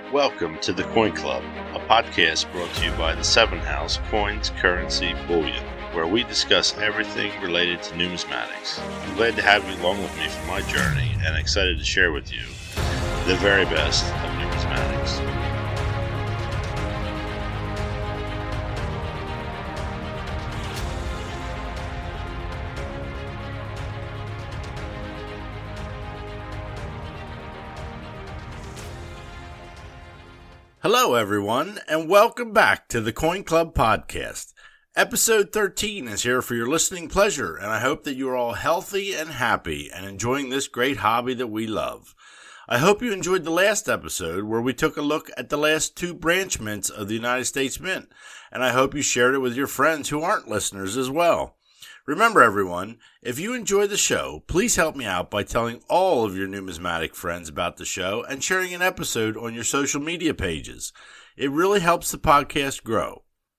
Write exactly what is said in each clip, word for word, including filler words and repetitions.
Welcome to the Coin Club, a podcast brought to you by the Seven House Coins, Currency, Bullion, where we discuss everything related to numismatics. I'm glad to have you along with me for my journey and excited to share with you the very best of numismatics. Hello, everyone, and welcome back to the Coin Club podcast. Episode thirteen is here for your listening pleasure, and I hope that you are all healthy and happy and enjoying this great hobby that we love. I hope you enjoyed the last episode where we took a look at the last two branch mints of the United States Mint, and I hope you shared it with your friends who aren't listeners as well. Remember, everyone, if you enjoy the show, please help me out by telling all of your numismatic friends about the show and sharing an episode on your social media pages. It really helps the podcast grow.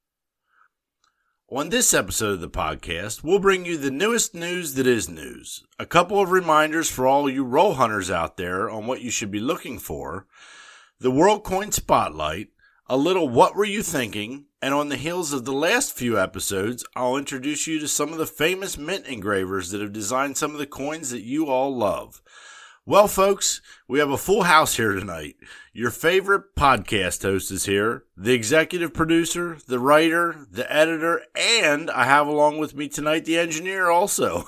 On this episode of the podcast, we'll bring you the newest news that is news, a couple of reminders for all you roll hunters out there on what you should be looking for, the World Coin Spotlight, a little What Were You Thinking, and on the heels of the last few episodes, I'll introduce you to some of the famous mint engravers that have designed some of the coins that you all love. Well, folks, we have a full house here tonight. Your favorite podcast host is here, the executive producer, the writer, the editor, and I have along with me tonight the engineer also.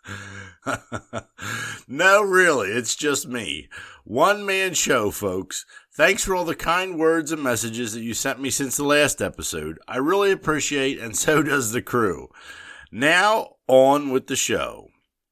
No, really, it's just me. One-man show, folks. Thanks for all the kind words and messages that you sent me since the last episode. I really appreciate, and so does the crew. Now, on with the show.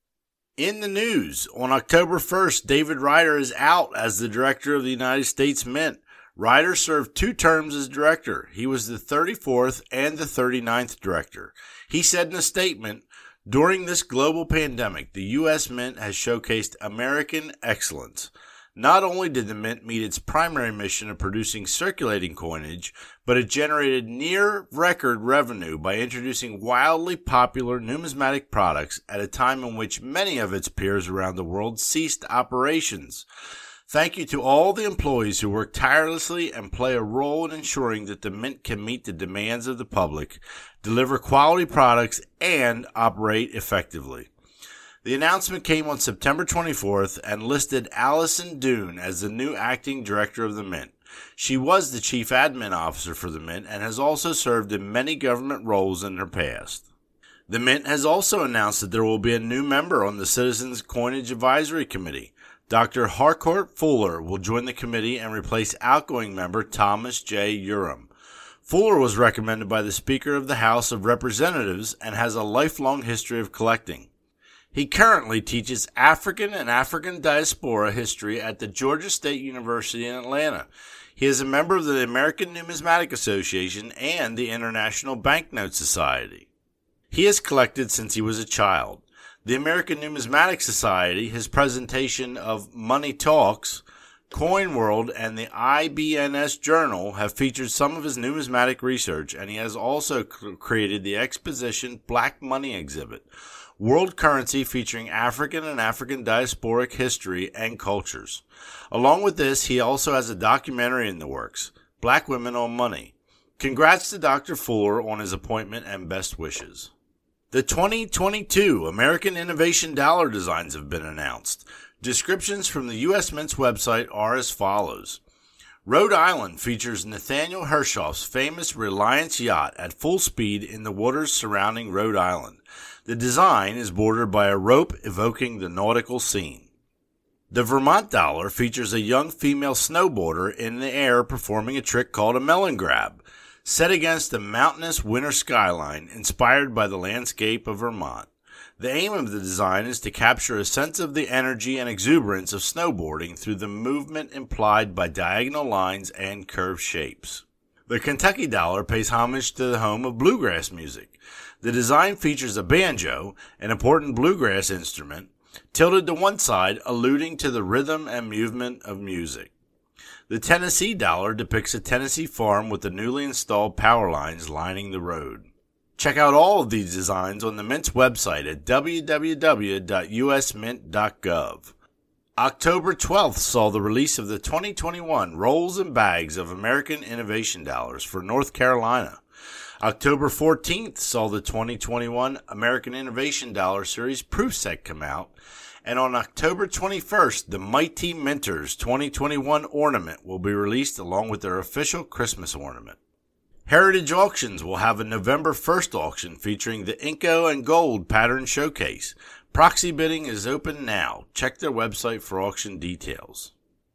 In the news, on October first, David Ryder is out as the director of the United States Mint. Ryder served two terms as director. He was the thirty-fourth and the thirty-ninth director. He said in a statement, "During this global pandemic, the U S Mint has showcased American excellence. Not only did the Mint meet its primary mission of producing circulating coinage, but it generated near-record revenue by introducing wildly popular numismatic products at a time in which many of its peers around the world ceased operations. Thank you to all the employees who work tirelessly and play a role in ensuring that the Mint can meet the demands of the public, deliver quality products, and operate effectively." The announcement came on September twenty-fourth and listed Allison Doon as the new acting director of the Mint. She was the chief admin officer for the Mint and has also served in many government roles in her past. The Mint has also announced that there will be a new member on the Citizens Coinage Advisory Committee. Doctor Harcourt Fuller will join the committee and replace outgoing member Thomas J. Urim. Fuller was recommended by the Speaker of the House of Representatives and has a lifelong history of collecting. He currently teaches African and African diaspora history at the Georgia State University in Atlanta. He is a member of the American Numismatic Association and the International Banknote Society. He has collected since he was a child. The American Numismatic Society, his presentation of Money Talks, Coin World, and the I B N S Journal have featured some of his numismatic research, and he has also created the Exposition Black Money exhibit, World Currency featuring African and African diasporic history and cultures. Along with this, he also has a documentary in the works, Black Women on Money. Congrats to Doctor Fuller on his appointment and best wishes. The twenty twenty-two American Innovation Dollar designs have been announced. Descriptions from the U S Mint's website are as follows. Rhode Island features Nathaniel Hershoff's famous Reliance yacht at full speed in the waters surrounding Rhode Island. The design is bordered by a rope evoking the nautical scene. The Vermont dollar features a young female snowboarder in the air performing a trick called a melon grab, set against a mountainous winter skyline inspired by the landscape of Vermont. The aim of the design is to capture a sense of the energy and exuberance of snowboarding through the movement implied by diagonal lines and curved shapes. The Kentucky dollar pays homage to the home of bluegrass music. The design features a banjo, an important bluegrass instrument, tilted to one side, alluding to the rhythm and movement of music. The Tennessee dollar depicts a Tennessee farm with the newly installed power lines lining the road. Check out all of these designs on the Mint's website at w w w dot u s mint dot gov. October twelfth saw the release of the twenty twenty-one Rolls and Bags of American Innovation Dollars for North Carolina. October fourteenth saw the twenty twenty-one American Innovation Dollar Series Proof Set come out. And on October twenty-first, the Mighty Minters twenty twenty-one ornament will be released along with their official Christmas ornament. Heritage Auctions will have a November first auction featuring the Inco and Gold pattern showcase. Proxy bidding is open now. Check their website for auction details.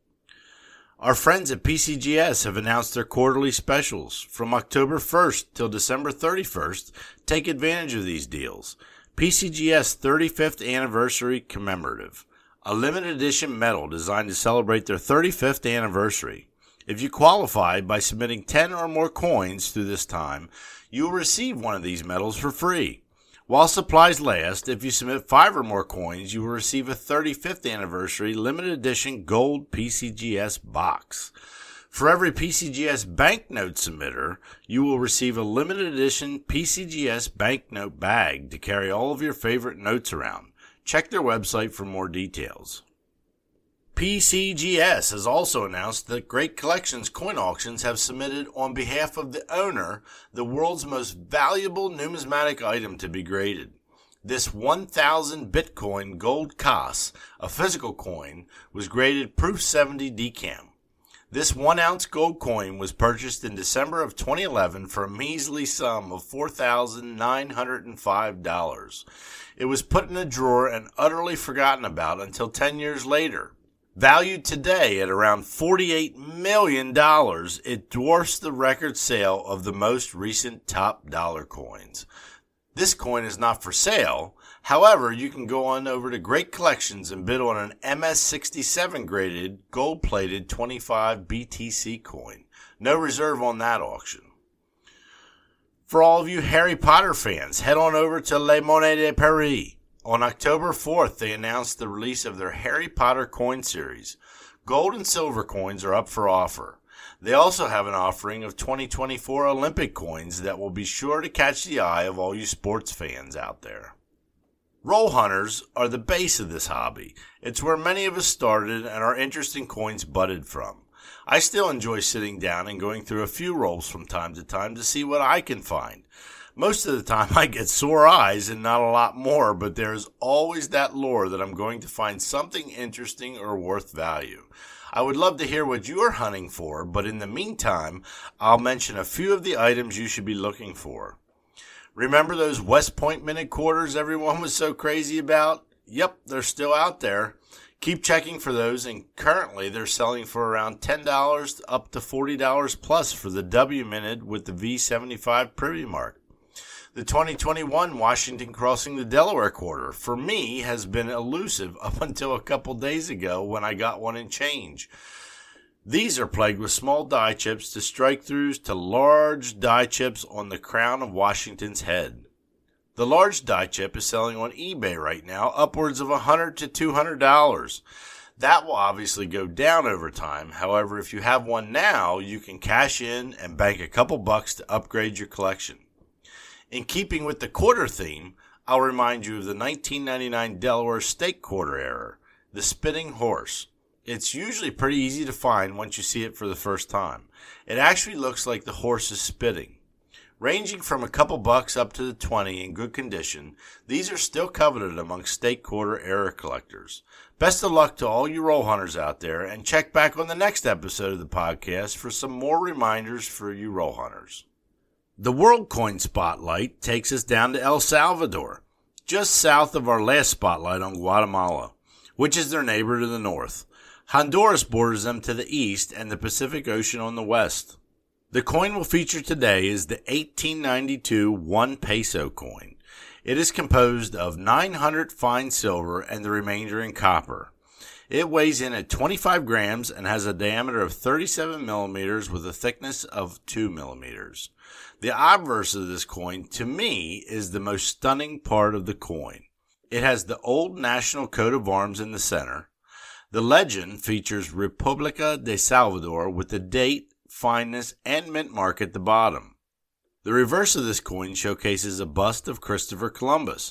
Our friends at P C G S have announced their quarterly specials. From October first till December thirty-first, take advantage of these deals. P C G S thirty-fifth Anniversary Commemorative, a limited edition medal designed to celebrate their thirty-fifth anniversary. If you qualify by submitting ten or more coins through this time, you will receive one of these medals for free. While supplies last, if you submit five or more coins, you will receive a thirty-fifth Anniversary Limited Edition Gold P C G S box. For every P C G S banknote submitter, you will receive a limited edition P C G S banknote bag to carry all of your favorite notes around. Check their website for more details. P C G S has also announced that Great Collections Coin Auctions have submitted on behalf of the owner the world's most valuable numismatic item to be graded. This one thousand Bitcoin gold C O S, a physical coin, was graded Proof seventy D C A M. This one ounce gold coin was purchased in December of twenty eleven for a measly sum of four thousand nine hundred five dollars. It was put in a drawer and utterly forgotten about until ten years later. Valued today at around forty-eight million dollars, it dwarfs the record sale of the most recent top dollar coins. This coin is not for sale. However, you can go on over to Great Collections and bid on an M S sixty-seven graded gold-plated twenty-five B T C coin. No reserve on that auction. For all of you Harry Potter fans, head on over to Les Monnaies de Paris. On October fourth, they announced the release of their Harry Potter coin series. Gold and silver coins are up for offer. They also have an offering of twenty twenty-four Olympic coins that will be sure to catch the eye of all you sports fans out there. Roll hunters are the base of this hobby. It's where many of us started and our interest in coins budded from. I still enjoy sitting down and going through a few rolls from time to time to see what I can find. Most of the time I get sore eyes and not a lot more, but there's always that lure that I'm going to find something interesting or worth value. I would love to hear what you're hunting for, but in the meantime, I'll mention a few of the items you should be looking for. Remember those West Point minute quarters everyone was so crazy about? Yep, they're still out there. Keep checking for those, and currently they're selling for around ten dollars up to forty dollars plus for the W minute with the V seventy-five Privy Mark. The twenty twenty-one Washington Crossing the Delaware quarter, for me, has been elusive up until a couple days ago when I got one in change. These are plagued with small die chips to strike-throughs to large die chips on the crown of Washington's head. The large die chip is selling on eBay right now upwards of one hundred to two hundred dollars. That will obviously go down over time. However, if you have one now, you can cash in and bank a couple bucks to upgrade your collection. In keeping with the quarter theme, I'll remind you of the nineteen ninety-nine Delaware Stake Quarter error, the spitting horse. It's usually pretty easy to find once you see it for the first time. It actually looks like the horse is spitting. Ranging from a couple bucks up to the twenty in good condition, these are still coveted among Stake Quarter error collectors. Best of luck to all you roll hunters out there, and check back on the next episode of the podcast for some more reminders for you roll hunters. The World Coin Spotlight takes us down to El Salvador, just south of our last spotlight on Guatemala, which is their neighbor to the north. Honduras borders them to the east and the Pacific Ocean on the west. The coin we'll feature today is the eighteen ninety-two one peso coin. It is composed of nine hundred fine silver and the remainder in copper. It weighs in at twenty-five grams and has a diameter of thirty-seven millimeters with a thickness of two millimeters. The obverse of this coin, to me, is the most stunning part of the coin. It has the old national coat of arms in the center. The legend features República de Salvador with the date, fineness, and mint mark at the bottom. The reverse of this coin showcases a bust of Christopher Columbus.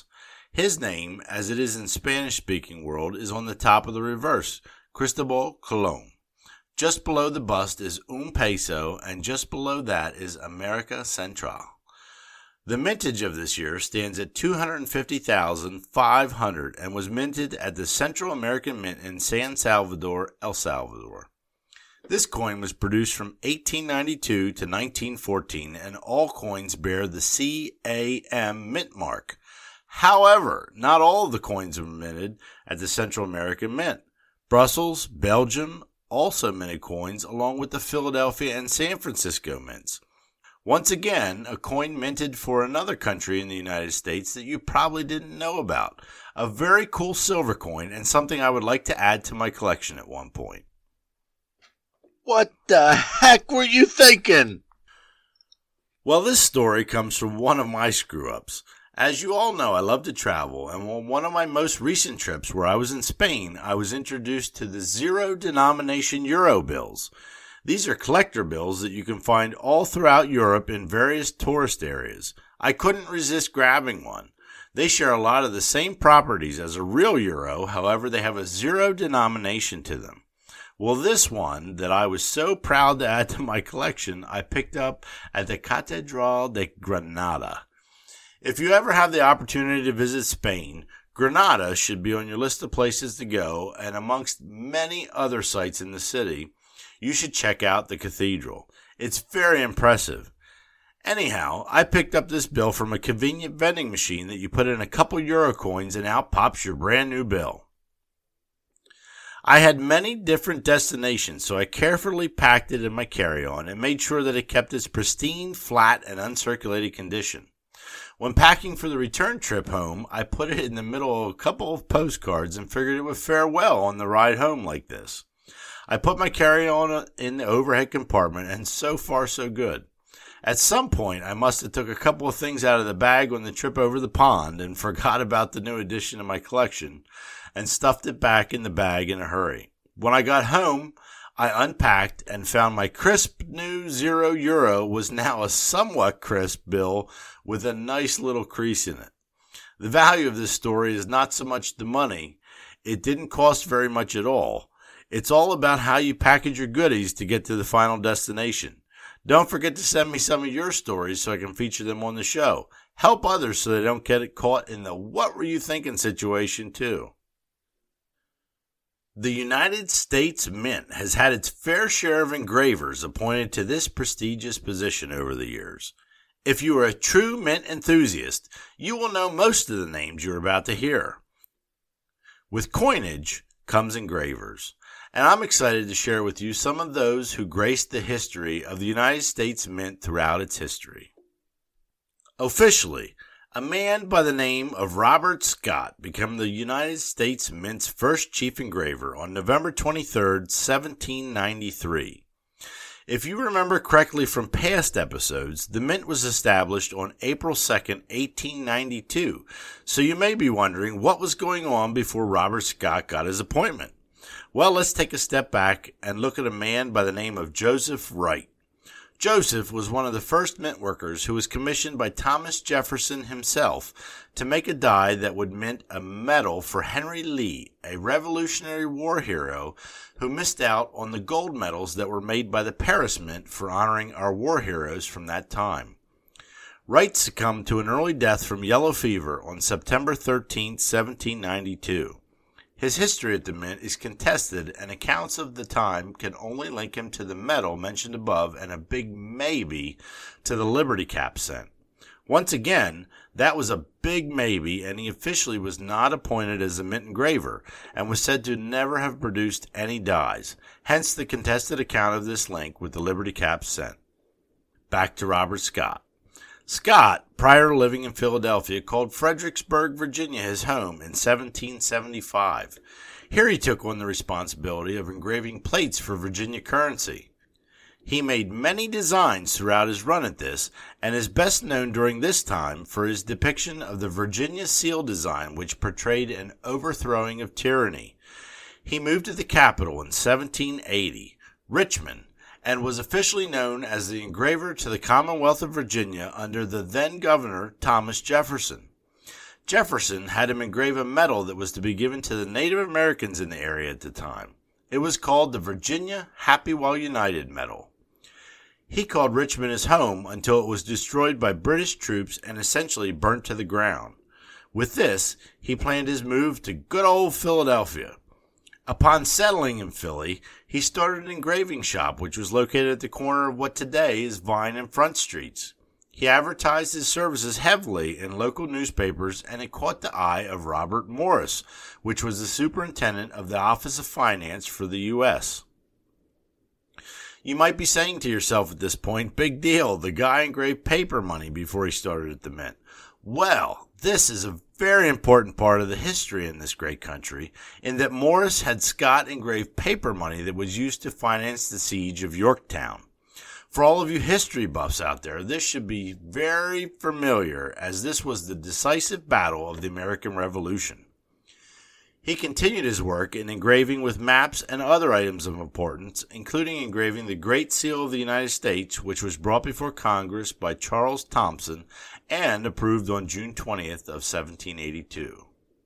His name, as it is in Spanish-speaking world, is on the top of the reverse, Cristobal Colon. Just below the bust is un peso, and just below that is America Central. The mintage of this year stands at two hundred fifty thousand five hundred and was minted at the Central American Mint in San Salvador, El Salvador. This coin was produced from eighteen ninety-two to nineteen fourteen, and all coins bear the C A M mint mark. However, not all of the coins were minted at the Central American Mint. Brussels, Belgium, also minted coins along with the Philadelphia and San Francisco mints. Once again, a coin minted for another country in the United States that you probably didn't know about. A very cool silver coin and something I would like to add to my collection at one point. What the heck were you thinking? Well, this story comes from one of my screw-ups. As you all know, I love to travel, and on one of my most recent trips where I was in Spain, I was introduced to the zero-denomination euro bills. These are collector bills that you can find all throughout Europe in various tourist areas. I couldn't resist grabbing one. They share a lot of the same properties as a real euro, however, they have a zero denomination to them. Well, this one that I was so proud to add to my collection, I picked up at the Catedral de Granada. If you ever have the opportunity to visit Spain, Granada should be on your list of places to go, and amongst many other sites in the city, you should check out the cathedral. It's very impressive. Anyhow, I picked up this bill from a convenient vending machine that you put in a couple euro coins and out pops your brand new bill. I had many different destinations, so I carefully packed it in my carry-on and made sure that it kept its pristine, flat, and uncirculated condition. When packing for the return trip home, I put it in the middle of a couple of postcards and figured it would fare well on the ride home like this. I put my carry-on in the overhead compartment, and so far so good. At some point, I must have took a couple of things out of the bag on the trip over the pond and forgot about the new addition to my collection and stuffed it back in the bag in a hurry. When I got home, I unpacked and found my crisp new zero euro was now a somewhat crisp bill with a nice little crease in it. The value of this story is not so much the money. It didn't cost very much at all. It's all about how you package your goodies to get to the final destination. Don't forget to send me some of your stories so I can feature them on the show. Help others so they don't get caught in the what were you thinking situation too. The United States Mint has had its fair share of engravers appointed to this prestigious position over the years. If you are a true mint enthusiast, you will know most of the names you're about to hear. With coinage comes engravers, and I'm excited to share with you some of those who graced the history of the United States Mint throughout its history. Officially, a man by the name of Robert Scott became the United States Mint's first chief engraver on November twenty-third, seventeen ninety-three. If you remember correctly from past episodes, the Mint was established on April second, eighteen ninety-two, so you may be wondering what was going on before Robert Scott got his appointment. Well, let's take a step back and look at a man by the name of Joseph Wright. Joseph was one of the first mint workers who was commissioned by Thomas Jefferson himself to make a die that would mint a medal for Henry Lee, a Revolutionary War hero who missed out on the gold medals that were made by the Paris Mint for honoring our war heroes from that time. Wright succumbed to an early death from yellow fever on September thirteenth, seventeen ninety-two. His history at the Mint is contested, and accounts of the time can only link him to the medal mentioned above and a big maybe to the Liberty Cap cent. Once again, that was a big maybe, and he officially was not appointed as a mint engraver and was said to never have produced any dies, hence the contested account of this link with the Liberty Cap cent. Back to Robert Scott. Scott, prior to living in Philadelphia, called Fredericksburg, Virginia his home in seventeen seventy-five. Here he took on the responsibility of engraving plates for Virginia currency. He made many designs throughout his run at this, and is best known during this time for his depiction of the Virginia seal design, which portrayed an overthrowing of tyranny. He moved to the capital in seventeen eighty, Richmond, and was officially known as the engraver to the Commonwealth of Virginia under the then Governor Thomas Jefferson. Jefferson had him engrave a medal that was to be given to the Native Americans in the area at the time. It was called the Virginia Happy While United Medal. He called Richmond his home until it was destroyed by British troops and essentially burnt to the ground. With this, he planned his move to good old Philadelphia. Upon settling in Philly, he started an engraving shop which was located at the corner of what today is Vine and Front Streets. He advertised his services heavily in local newspapers, and it caught the eye of Robert Morris, which was the superintendent of the Office of Finance for the U S You might be saying to yourself at this point, big deal, the guy engraved paper money before he started at the Mint. Well, this is a very important part of the history in this great country, in that Morris had Scott engrave paper money that was used to finance the siege of Yorktown. For all of you history buffs out there, this should be very familiar, as this was the decisive battle of the American Revolution. He continued his work in engraving with maps and other items of importance, including engraving the Great Seal of the United States, which was brought before Congress by Charles Thomson and approved on June twentieth of seventeen eighty-two.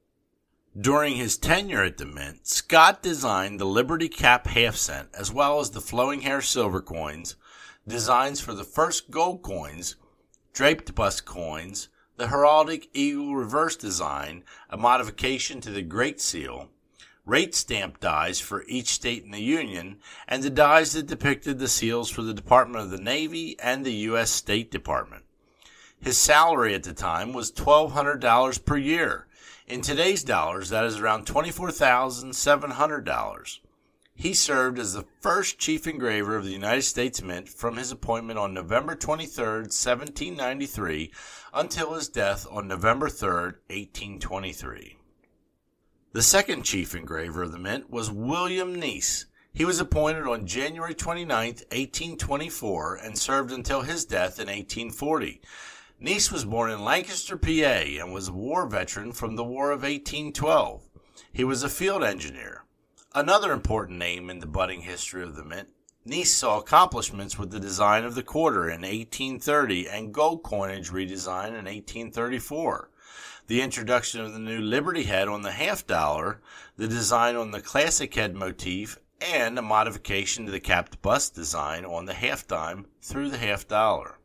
During his tenure at the Mint, Scott designed the Liberty Cap half cent as well as the flowing hair silver coins, designs for the first gold coins, draped bust coins, the heraldic eagle reverse design, a modification to the Great Seal, rate stamp dies for each state in the Union, and the dies that depicted the seals for the Department of the Navy and the U S State Department. His salary at the time was twelve hundred dollars per year. In today's dollars, that is around twenty-four thousand seven hundred dollars. He served as the first chief engraver of the United States Mint from his appointment on November twenty-third, seventeen ninety-three, until his death on November third, eighteen twenty-three. The second chief engraver of the Mint was William Neese. He was appointed on January twenty-ninth, eighteen twenty-four, and served until his death in eighteen forty. Neese was born in Lancaster, P A, and was a war veteran from the War of eighteen twelve. He was a field engineer. Another important name in the budding history of the Mint, Neese saw accomplishments with the design of the quarter in eighteen thirty and gold coinage redesign in eighteen thirty-four. The introduction of the new Liberty head on the half dollar, the design on the classic head motif, and a modification to the capped bust design on the half dime through the half dollar.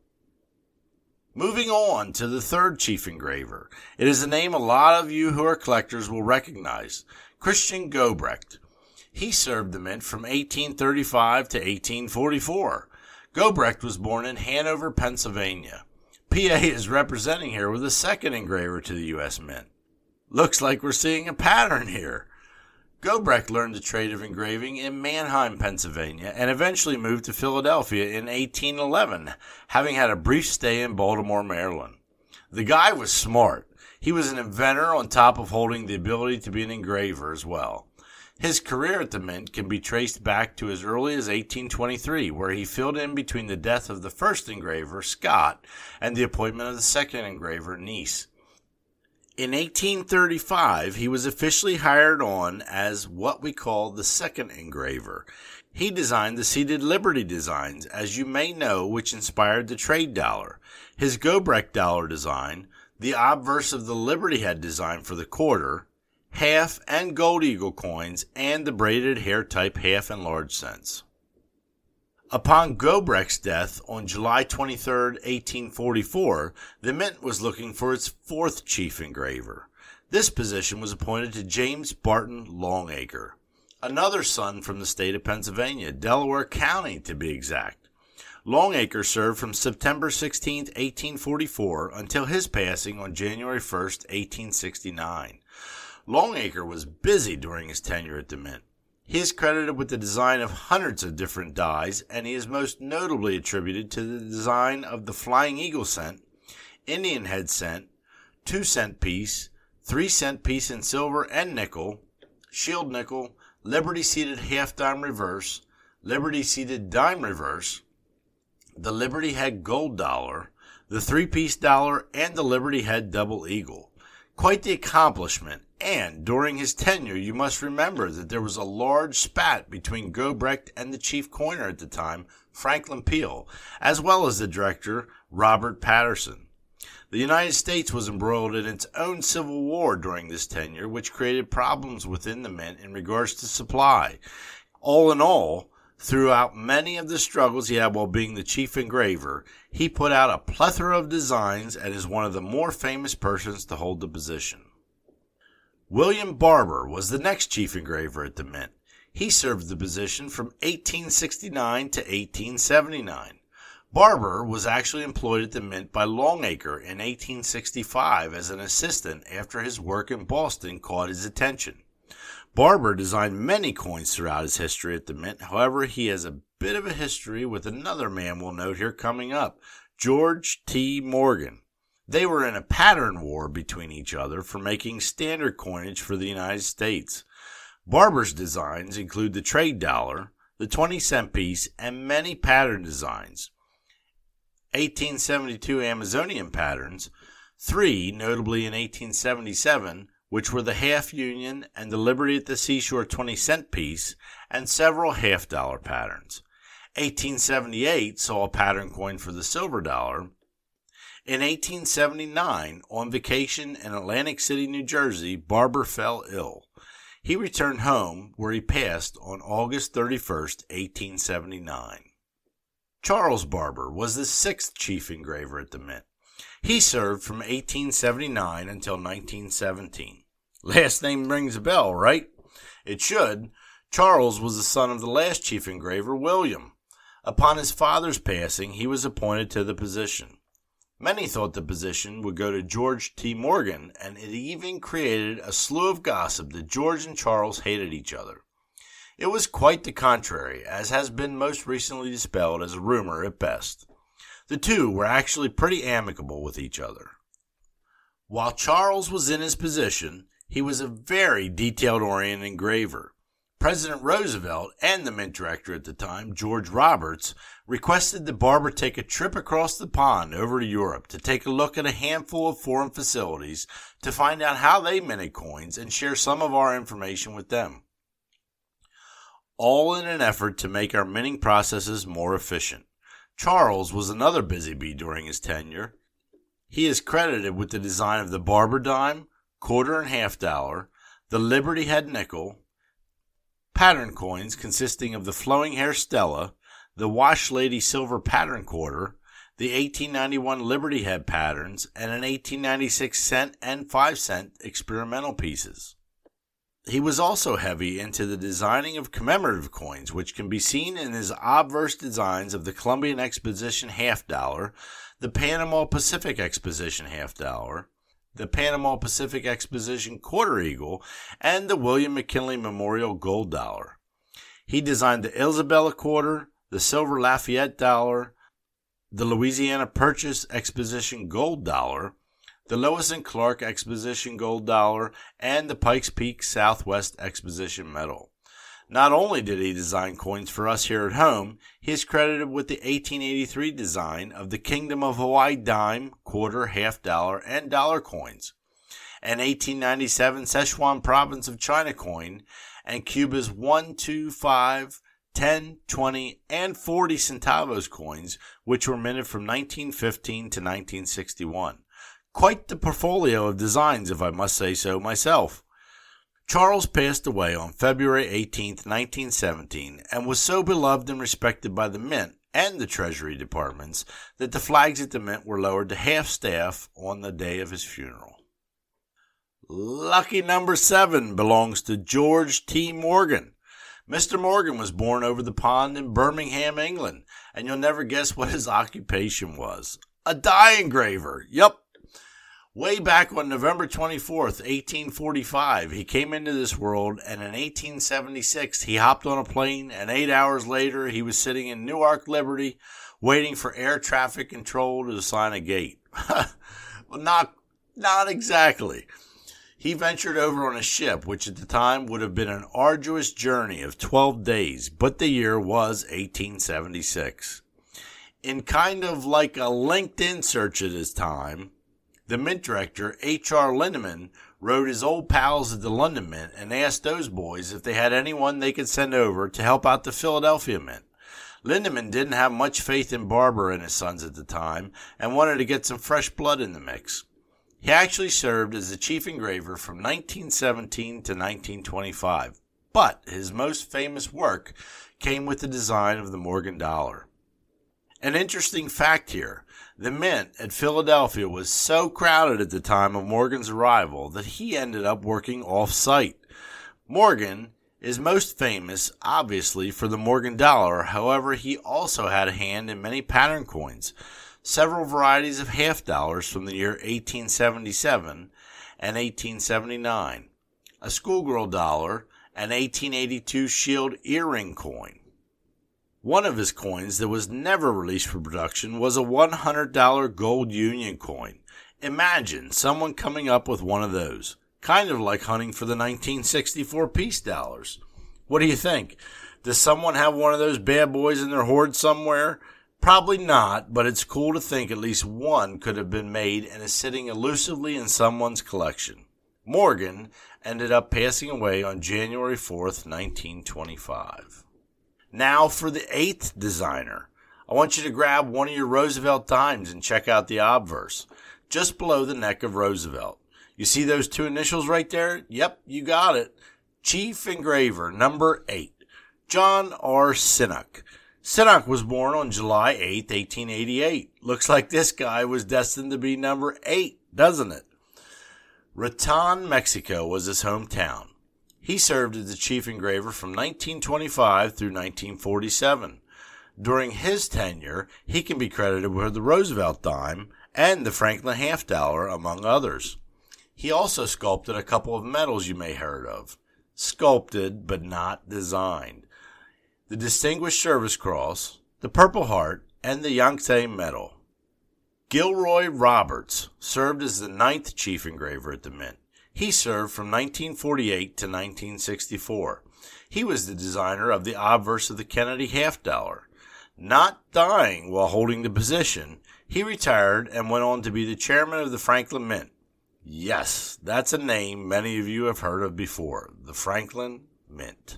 Moving on to the third chief engraver. It is a name a lot of you who are collectors will recognize, Christian Gobrecht. He served the Mint from eighteen thirty-five to eighteen forty-four. Gobrecht was born in Hanover, Pennsylvania. P A is representing here with a second engraver to the U S Mint. Looks like we're seeing a pattern here. Gobrecht learned the trade of engraving in Manheim, Pennsylvania, and eventually moved to Philadelphia in eighteen eleven, having had a brief stay in Baltimore, Maryland. The guy was smart. He was an inventor on top of holding the ability to be an engraver as well. His career at the Mint can be traced back to as early as eighteen twenty-three, where he filled in between the death of the first engraver, Scott, and the appointment of the second engraver, Neese. In eighteen thirty-five, he was officially hired on as what we call the second engraver. He designed the seated Liberty designs, as you may know, which inspired the trade dollar. His Gobrecht dollar design, the obverse of the Liberty head design for the quarter, half and gold eagle coins, and the braided hair type half and large cents. Upon Gobrecht's death on July twenty-third, eighteen forty-four, the Mint was looking for its fourth chief engraver. This position was appointed to James Barton Longacre, another son from the state of Pennsylvania, Delaware County to be exact. Longacre served from September sixteenth, eighteen forty-four until his passing on January first, eighteen sixty-nine. Longacre was busy during his tenure at the Mint. He is credited with the design of hundreds of different dies, and he is most notably attributed to the design of the Flying Eagle cent, Indian head cent, two cent piece, three cent piece in silver and nickel, shield nickel, Liberty seated half dime reverse, Liberty seated dime reverse, the Liberty head gold dollar, the three-piece dollar, and the Liberty head double eagle. Quite the accomplishment, and during his tenure you must remember that there was a large spat between Gobrecht and the chief coiner at the time, Franklin Peel, as well as the director, Robert Patterson. The United States was embroiled in its own civil war during this tenure, which created problems within the mint in regards to supply. All in all, throughout many of the struggles he had while being the chief engraver, he put out a plethora of designs and is one of the more famous persons to hold the position. William Barber was the next chief engraver at the mint. He served the position from eighteen sixty-nine to eighteen seventy-nine. Barber was actually employed at the mint by Longacre in eighteen sixty-five as an assistant after his work in Boston caught his attention. Barber designed many coins throughout his history at the mint. However, he has a bit of a history with another man we'll note here coming up, George T. Morgan. They were in a pattern war between each other for making standard coinage for the United States. Barber's designs include the trade dollar, the twenty cent piece, and many pattern designs. eighteen seventy-two Amazonian patterns, three notably in eighteen seventy-seven, which were the half union and the Liberty at the Seashore twenty cent piece, and several half-dollar patterns. eighteen seventy-eight saw a pattern coin for the silver dollar. In eighteen seventy-nine, on vacation in Atlantic City, New Jersey, Barber fell ill. He returned home, where he passed on August thirty-first, eighteen seventy-nine. Charles Barber was the sixth chief engraver at the mint. He served from eighteen seventy-nine until nineteen seventeen. Last name rings a bell, right? It should. Charles was the son of the last chief engraver, William. Upon his father's passing, he was appointed to the position. Many thought the position would go to George T. Morgan, and it even created a slew of gossip that George and Charles hated each other. It was quite the contrary, as has been most recently dispelled as a rumor at best. The two were actually pretty amicable with each other. While Charles was in his position, he was a very detailed-oriented engraver. President Roosevelt and the mint director at the time, George Roberts, requested that Barber take a trip across the pond over to Europe to take a look at a handful of foreign facilities to find out how they minted coins and share some of our information with them. All in an effort to make our minting processes more efficient. Charles was another busy bee during his tenure. He is credited with the design of the Barber dime, quarter and half dollar, the Liberty Head nickel, pattern coins consisting of the Flowing Hair Stella, the Wash Lady Silver Pattern Quarter, the eighteen ninety-one Liberty Head patterns, and an eighteen ninety-six cent and five cent experimental pieces. He was also heavy into the designing of commemorative coins, which can be seen in his obverse designs of the Columbian Exposition half dollar, the Panama Pacific Exposition half dollar, the Panama Pacific Exposition quarter eagle, and the William McKinley Memorial gold dollar. He designed the Isabella quarter, the Silver Lafayette dollar, the Louisiana Purchase Exposition gold dollar, the Lewis and Clark Exposition gold dollar, and the Pikes Peak Southwest Exposition medal. Not only did he design coins for us here at home, he is credited with the eighteen eighty-three design of the Kingdom of Hawaii dime, quarter, half dollar, and dollar coins, an eighteen ninety-seven Sichuan Province of China coin, and Cuba's one, two, five, ten, twenty, and forty centavos coins, which were minted from nineteen fifteen to nineteen sixty-one. Quite the portfolio of designs, if I must say so myself. Charles passed away on February eighteenth, nineteen seventeen, and was so beloved and respected by the Mint and the Treasury Departments that the flags at the Mint were lowered to half-staff on the day of his funeral. Lucky number seven belongs to George T. Morgan. Mister Morgan was born over the pond in Birmingham, England, and you'll never guess what his occupation was. A die engraver. Yup. Way back on November twenty-fourth, eighteen forty-five, he came into this world, and in eighteen seventy-six, he hopped on a plane, and eight hours later, he was sitting in Newark Liberty, waiting for air traffic control to assign a gate. Well, not, not exactly. He ventured over on a ship, which at the time would have been an arduous journey of twelve days, but the year was eighteen seventy-six. In kind of like a LinkedIn search at his time, the Mint director, H R Lindemann, wrote his old pals at the London Mint and asked those boys if they had anyone they could send over to help out the Philadelphia Mint. Lindemann didn't have much faith in Barber and his sons at the time and wanted to get some fresh blood in the mix. He actually served as the chief engraver from nineteen seventeen to nineteen twenty-five, but his most famous work came with the design of the Morgan dollar. An interesting fact here, the Mint at Philadelphia was so crowded at the time of Morgan's arrival that he ended up working off-site. Morgan is most famous, obviously, for the Morgan dollar. However, he also had a hand in many pattern coins, several varieties of half dollars from the year eighteen seventy-seven and eighteen seventy-nine, a schoolgirl dollar, an eighteen eighty-two shield earring coin. One of his coins that was never released for production was a one hundred dollar gold Union coin. Imagine someone coming up with one of those. Kind of like hunting for the nineteen sixty-four peace dollars. What do you think? Does someone have one of those bad boys in their hoard somewhere? Probably not, but it's cool to think at least one could have been made and is sitting elusively in someone's collection. Morgan ended up passing away on January fourth, nineteen twenty-five. Now for the eighth designer. I want you to grab one of your Roosevelt dimes and check out the obverse, just below the neck of Roosevelt. You see those two initials right there? Yep, you got it. Chief Engraver, number eight, John R. Sinnock. Sinnock was born on July eighth, eighteen eighty-eight. Looks like this guy was destined to be number eight, doesn't it? Raton, Mexico was his hometown. He served as the chief engraver from nineteen twenty-five through nineteen forty-seven. During his tenure, he can be credited with the Roosevelt dime and the Franklin half dollar, among others. He also sculpted a couple of medals you may have heard of. Sculpted, but not designed. The Distinguished Service Cross, the Purple Heart, and the Yangtze Medal. Gilroy Roberts served as the ninth chief engraver at the Mint. He served from nineteen forty-eight to nineteen sixty-four. He was the designer of the obverse of the Kennedy half dollar. Not dying while holding the position, he retired and went on to be the chairman of the Franklin Mint. Yes, that's a name many of you have heard of before, the Franklin Mint.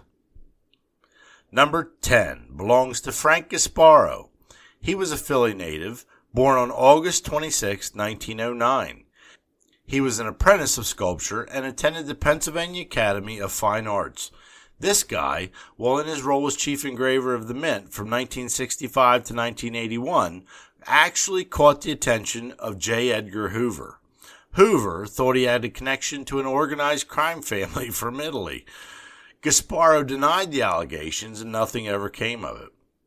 Number ten belongs to Frank Gasparo. He was a Philly native, born on August twenty-sixth, nineteen oh nine. He was an apprentice of sculpture and attended the Pennsylvania Academy of Fine Arts. This guy, while in his role as chief engraver of the Mint from nineteen sixty-five to nineteen eighty-one, actually caught the attention of J. Edgar Hoover. Hoover thought he had a connection to an organized crime family from Italy. Gasparo denied the allegations and nothing ever came of it.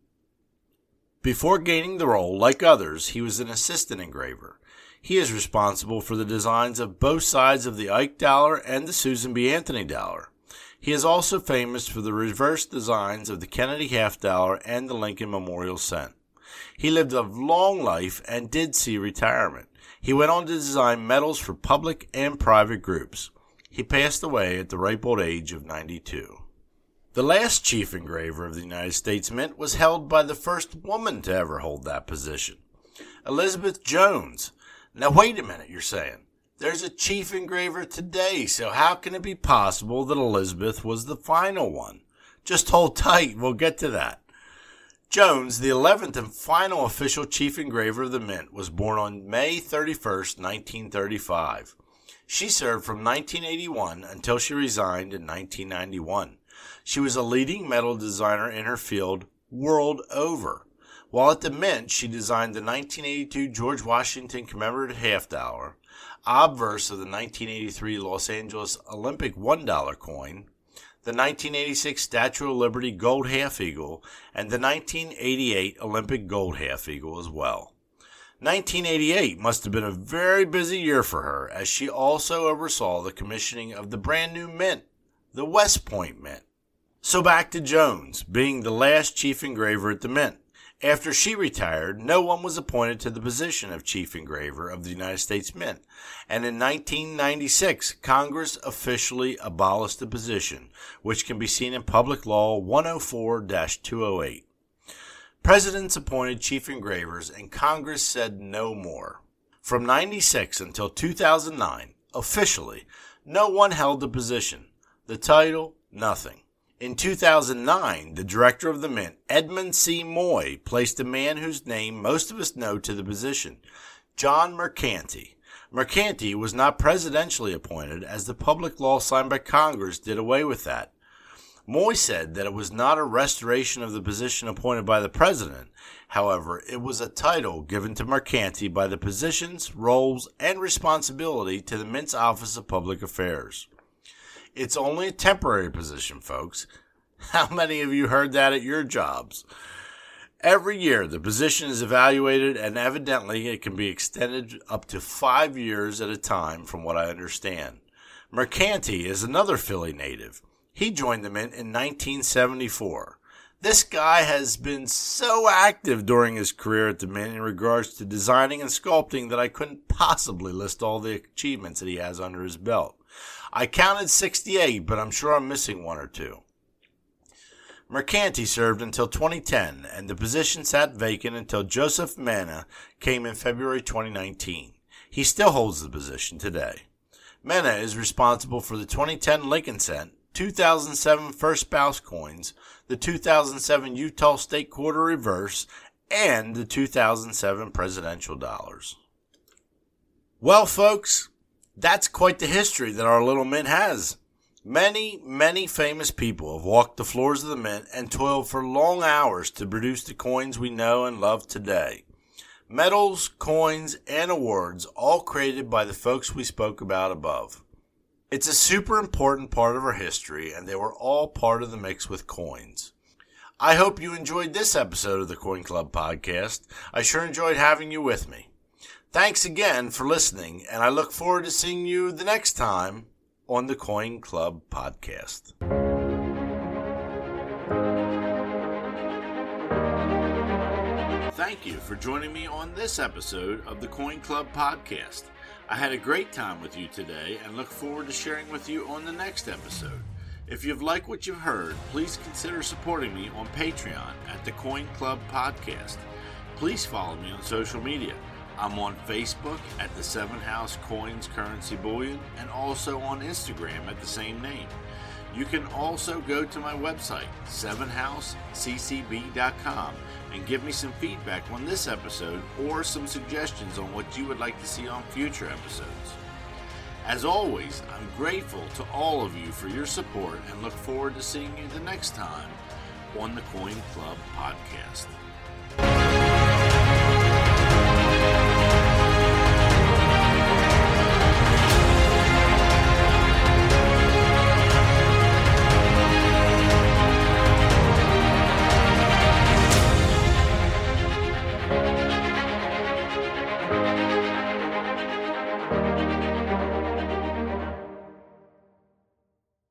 Before gaining the role, like others, he was an assistant engraver. He is responsible for the designs of both sides of the Ike dollar and the Susan B. Anthony dollar. He is also famous for the reverse designs of the Kennedy half dollar and the Lincoln Memorial Cent. He lived a long life and did see retirement. He went on to design medals for public and private groups. He passed away at the ripe old age of ninety-two. The last chief engraver of the United States Mint was held by the first woman to ever hold that position, Elizabeth Jones. Now wait a minute, you're saying. There's a chief engraver today, so how can it be possible that Elizabeth was the final one? Just hold tight, we'll get to that. Jones, the eleventh and final official chief engraver of the Mint, was born on May thirty-first, nineteen thirty-five. She served from nineteen eighty-one until she resigned in nineteen ninety-one. She was a leading medal designer in her field world over. While at the Mint, she designed the nineteen eighty-two George Washington commemorative half dollar, obverse of the nineteen eighty-three Los Angeles Olympic one dollar coin, the nineteen eighty-six Statue of Liberty gold half eagle, and the nineteen eighty-eight Olympic gold half eagle as well. nineteen eighty-eight must have been a very busy year for her, as she also oversaw the commissioning of the brand new Mint, the West Point Mint. So back to Jones, being the last chief engraver at the Mint. After she retired, no one was appointed to the position of chief engraver of the United States Mint, and in nineteen ninety-six, Congress officially abolished the position, which can be seen in Public Law one oh four dash two oh eight. Presidents appointed chief engravers, and Congress said no more. From ninety-six until two thousand nine, officially, no one held the position. The title, nothing. In two thousand nine, the director of the Mint, Edmund C. Moy, placed a man whose name most of us know to the position, John Mercanti. Mercanti was not presidentially appointed, as the public law signed by Congress did away with that. Moy said that it was not a restoration of the position appointed by the president. However, it was a title given to Mercanti by the positions, roles, and responsibility to the Mint's Office of Public Affairs. It's only a temporary position, folks. How many of you heard that at your jobs? Every year, the position is evaluated, and evidently it can be extended up to five years at a time, from what I understand. Mercanti is another Philly native. He joined the Mint in nineteen seventy-four. This guy has been so active during his career at the Mint in regards to designing and sculpting that I couldn't possibly list all the achievements that he has under his belt. I counted sixty-eight, but I'm sure I'm missing one or two. Mercanti served until twenty ten, and the position sat vacant until Joseph Mena came in February twenty nineteen. He still holds the position today. Mena is responsible for the twenty ten Lincoln Cent, two thousand seven First Spouse coins, the two thousand seven Utah State Quarter Reverse, and the two thousand seven presidential dollars. Well, folks, that's quite the history that our little Mint has. Many, many famous people have walked the floors of the Mint and toiled for long hours to produce the coins we know and love today. Medals, coins, and awards, all created by the folks we spoke about above. It's a super important part of our history, and they were all part of the mix with coins. I hope you enjoyed this episode of the Coin Club podcast. I sure enjoyed having you with me. Thanks again for listening, and I look forward to seeing you the next time on the Coin Club podcast. Thank you for joining me on this episode of the Coin Club podcast. I had a great time with you today and look forward to sharing with you on the next episode. If you've liked what you've heard, please consider supporting me on Patreon at the Coin Club Podcast. Please follow me on social media. I'm on Facebook at the Seven House Coins Currency Bullion and also on Instagram at the same name. You can also go to my website, seven house c c b dot com, and give me some feedback on this episode or some suggestions on what you would like to see on future episodes. As always, I'm grateful to all of you for your support and look forward to seeing you the next time on the Coin Club Podcast.